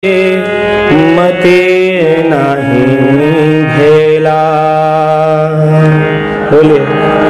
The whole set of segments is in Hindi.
मते नहीं भेला। बोलिए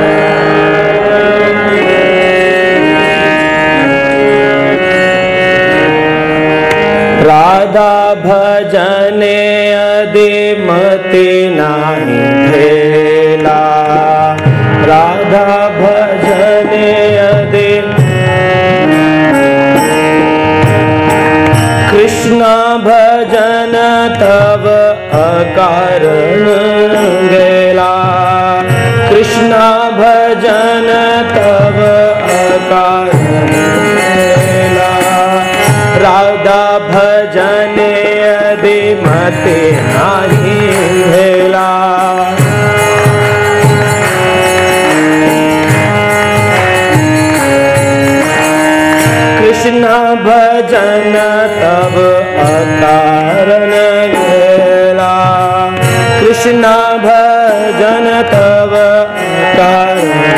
राधा भजने यदि मते नहीं भेला। राधा भजने यदि कृष्ण भजन तब अकारण गेला। कृष्ण भजन तब अकारण गेला। राधा भजने यदि मते नहीं भेला। कृष्ण भजन तब अकारण गेला। कृष्ण भजन तब अकारण।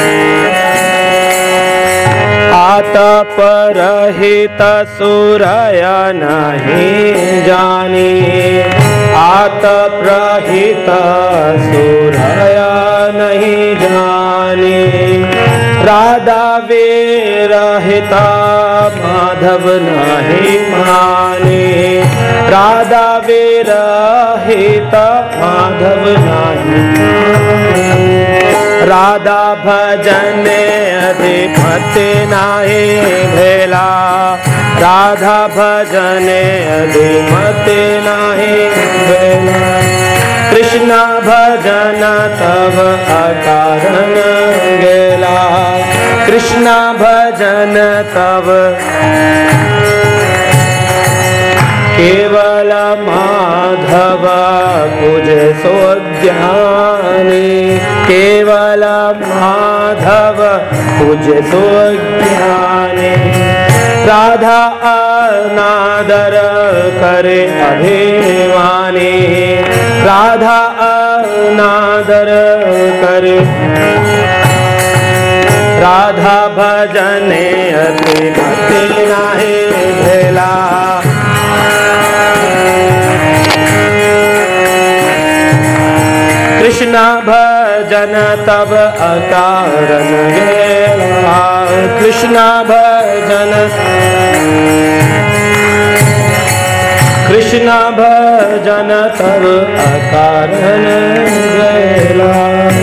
आतप रहित सुरय नहीं जानी। आतप रहित सुरय नहीं जानी। राधा विरहिता माधव नहीं माने। राधा विरहिता माधव नहीं माने। राधा भजने अधिपति नहीं भेला। राधा भजने अधिपति नहीं भेला। कृष्ण भजन तब अकारण गेला। कृष्ण भजन तब केवल माधव कुज सो ज्ञानी। केवल माधव कुज सो ज्ञानी। राधा अनादर करे अभिमानी। राधा अनादर करे। राधा भजने अधिपति नहीं भेला। कृष्ण भजन तब अकारण गेला। कृष्ण भजन कृष्ण भजन तब अकारण गेला।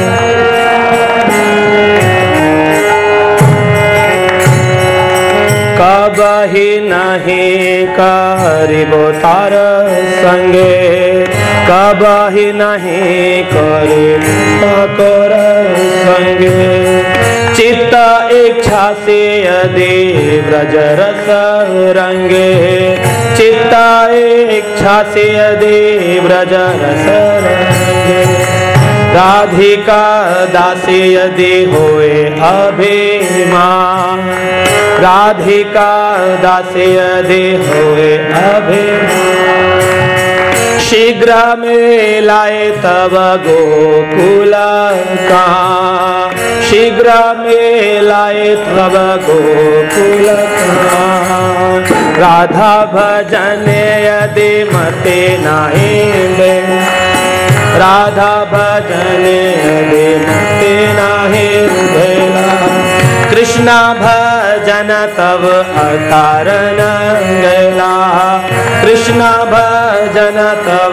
कबहि नहीं करिबो तार संगे। कबहि नहीं करिबो ठाकुर संगे। चित्त इच्छा से यदि ब्रज रस रंगे। चित्त इच्छा से यदि ब्रज रस रंगे। राधिका दासी यदि होए अभिमान। राधिका दासी यदि होए अभिमान। शीघ्र में लाए तब गोकुल का। शीघ्र में लाए तब गोकुल का। राधा भजने यदि मते नहीं भेला। राधा भजने यदि मते नहीं भेला। कृष्ण भजन तब अकारण गेला। कृष्ण भजन तब।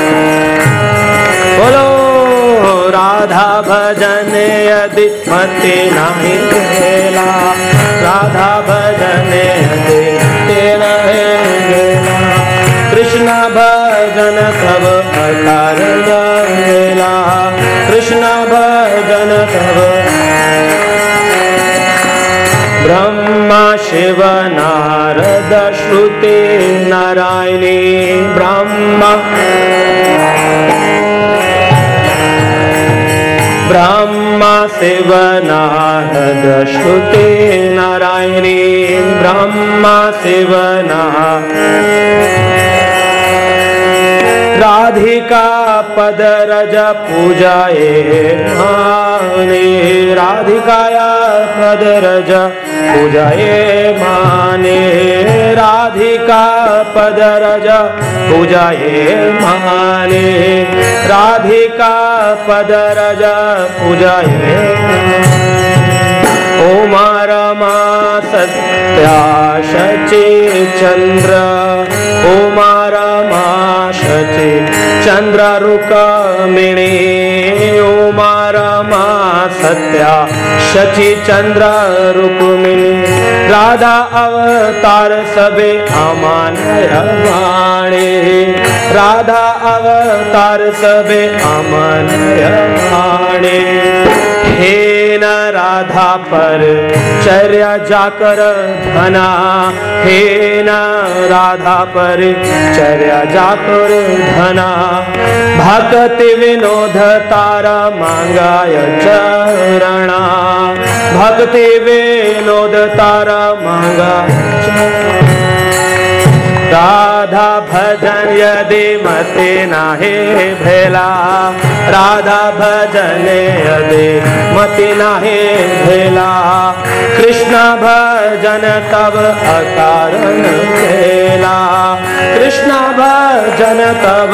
बोलो राधा भजने यदि मते नहीं भेला। राधा भजने यदि मते नहीं भेला। कृष्ण भजन तब अकारण गेला। कृष्ण भजन तब। ब्रह्मा शिव नारद श्रुति नारायणी। ब्रह्मा शिव नारद श्रुति नारायणी। ब्रह्मा शिव राधिका पद रज पूजाए माने। राधिकाया पद रज पूजाये माने राधिका पद रज पूजाये माने राधिका पद रज पूजाये उमा रमा सत्या शची चंद्र उमा रमा शची चंद्र रुक्मिणी उमा रमा सत्या शची चंद्र रुक्मिणी राधा अवतार सबे अमान्य वाणी राधा अवतार सबे अमान्य वाणी हे न राधा पर चर्या जाकर धना हे न राधा पर चर्या जाकर धना भक्ति विनोद तारा मांगाय चरणा भक्ति विनोद तारा मांगा राधा भजन यदि मति नाहि भेला राधा भजन यदि मति नाहि भेला कृष्ण भजन तब अकारण भेला कृष्ण भजन तब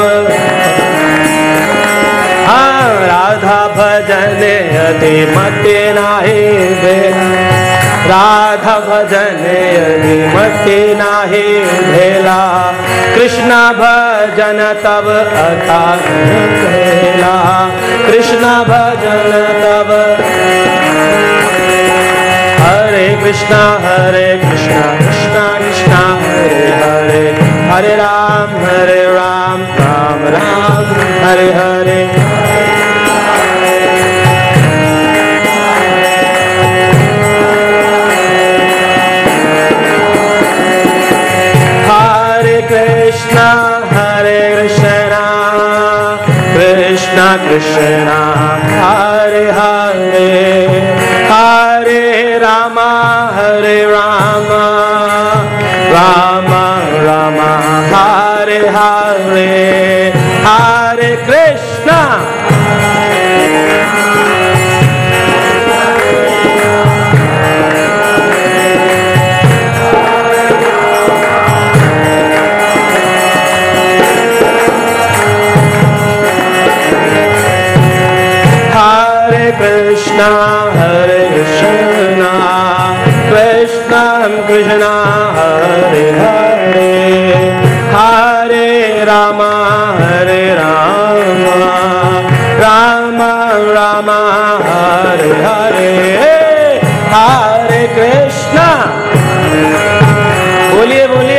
राधा भजन यदि मति नाहि भेला राधा भजन यदि मति नाहि भेला कृष्ण भजन तब अकारण भेला कृष्ण भजन तब हरे Krishna Krishna Krishna Hare Hare Hare Ram Ram Ram Hare Hare Krishna Krishna Hare Hare Hare Rama Rama Rama Hare Hare Hare Krishna Krishna Hare Krishna Krishna Krishna Hare Hare Hare Rama Rama Rama Hare Hare Hare Krishna बोलिए बोलिए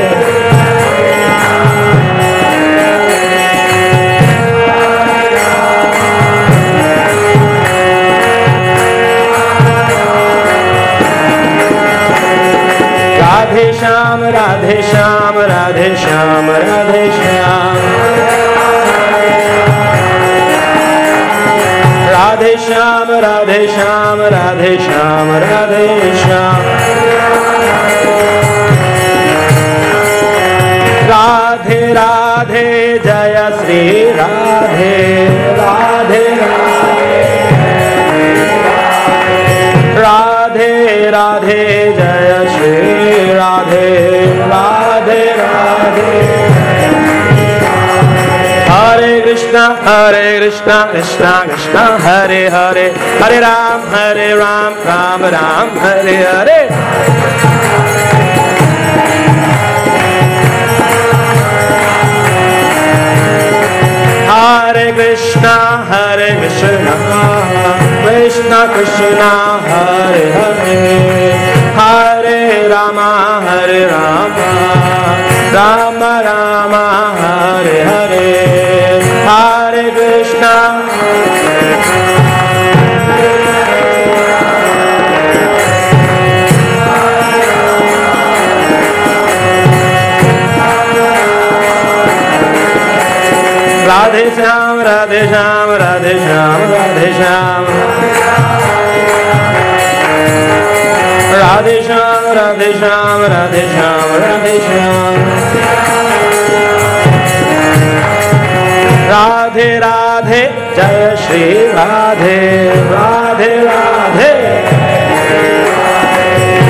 राधे श्याम राधे श्याम राधे श्याम राधे श्याम राधे श्याम राधे श्याम राधे श्याम राधे श्याम राधे राधे जय श्री राधे राधे राधे राधे जय श्री राधे राधे राधे हरे Krishna Krishna Krishna Hare Hare Hare Ram Ram Ram Hare Hare Hare Krishna Krishna Krishna Hare Hare Hare Rama Rama Rama Hare Hare Hare Krishna Radhe Shyam Radhe Shyam Radhe Shyam Radhe Shyam Radhe Shyam Radhe Shyam Radhe Shyam Radhe Shyam Radhe Radhe Jaya Shri Radhe Radhe Radhe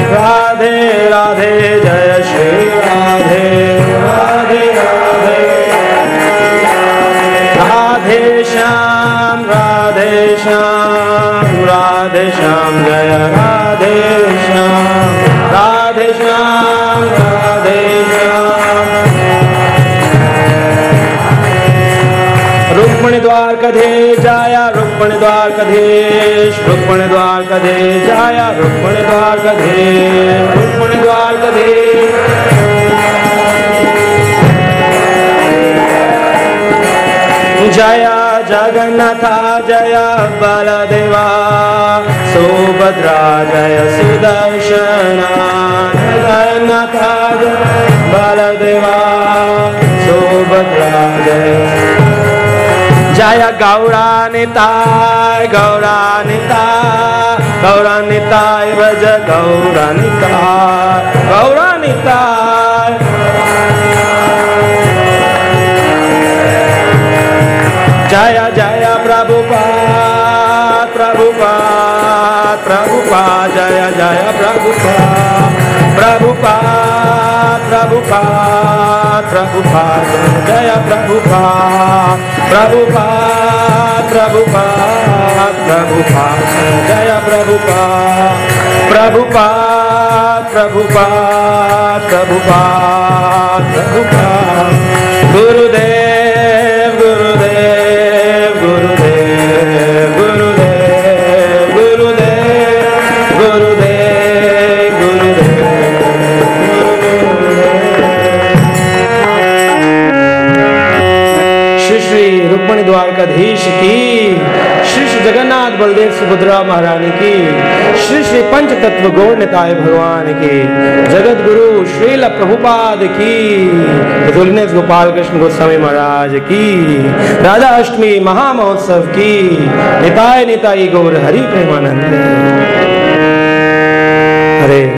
Radhe Shyam जय राधे श्याम राधे श्याम राधे श्याम। रुक्मिणी द्वारकाधीश जाया रुक्मिणी द्वारकाधीश रुक्मिणी द्वारकाधीश जाया रुक्मिणी द्वारकाधीश रुक्मिणी द्वारकाधीश। जय जगन्नाथा जय बलदेवा सुभद्रा जय सुदर्शना जगन्नाथा जय बलदेवा सुभद्रा जय जय गौरानिताय गौरानिताय गौरानिताय भज गौरानिताय गौरानिताय। जय जय प्रभुपाद प्रभुपाद प्रभुपाद जय जय प्रभुपाद प्रभुपाद प्रभुपाद प्रभुपाद जय प्रभुपाद प्रभुपाद प्रभुपाद प्रभुपाद जय प्रभुपाद प्रभुपाद प्रभुपाद प्रभुपाद प्रभुपाद। गुरुदेव गुरुदेव गुरुदेव गुरुदेव गुरुदेव गुरुदेव गुरुदेव। श्री श्री रुक्मिणी द्वारकाधीश की, श्री श्री जगन्नाथ बलदेव सुभद्रा महारानी की, श्री श्री पंच तत्व गौर निताय भगवान की, जगत गुरु श्रील प्रभुपाद की, होलिनेस गोपाल कृष्ण गोस्वामी महाराज की, राधा अष्टमी महामहोत्सव की, निताय निताई गौर हरि प्रेमानंद। हरे